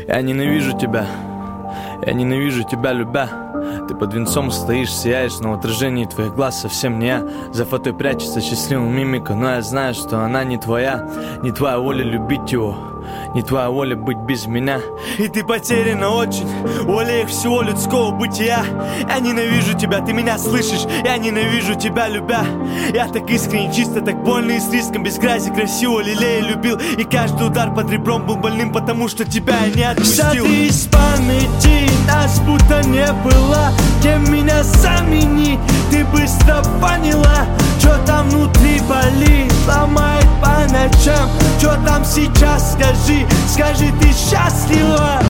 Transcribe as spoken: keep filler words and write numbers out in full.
Я ненавижу тебя, я ненавижу тебя, любя. Ты под венцом стоишь, сияешь, но в отражении твоих глаз совсем не я. За фото прячется счастливая мимика, но я знаю, что она не твоя. Не твоя воля любить его, не твоя воля быть без меня. И ты потеряна очень, волей всего людского бытия. Я ненавижу тебя, ты меня слышишь? Я ненавижу тебя, любя. Я так искренне, чисто, так больно и с риском, без грязи, красиво лелея любил. И каждый удар под ребром был больным, потому что тебя я не отпустил. Взятый из памяти, нас будто не было. Кем меня замени, ты быстро поняла. Чё там внутри болит, ломает по ночам. Чё там сейчас, скажи, скажи, ты счастлива?